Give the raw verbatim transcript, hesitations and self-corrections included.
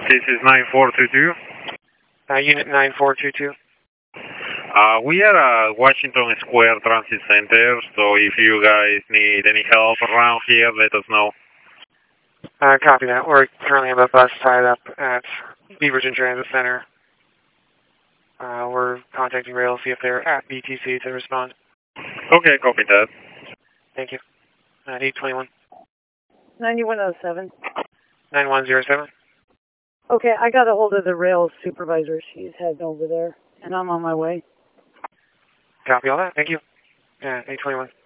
This is nine four two two. Uh, unit nine four two two. Uh, we are at Washington Square Transit Center, so if you guys need any help around here, let us know. Uh, copy that. We're currently on a bus tied up at Beaverton Transit Center. Uh, we're contacting rail, see if they're at B T C to respond. Okay, copy that. Thank you. Uh, eight twenty-one. ninety-one oh seven. nine one zero seven. Okay, I got a hold of the rail supervisor. She's heading over there, and I'm on my way. Copy all that. Thank you. Yeah, eight twenty-one.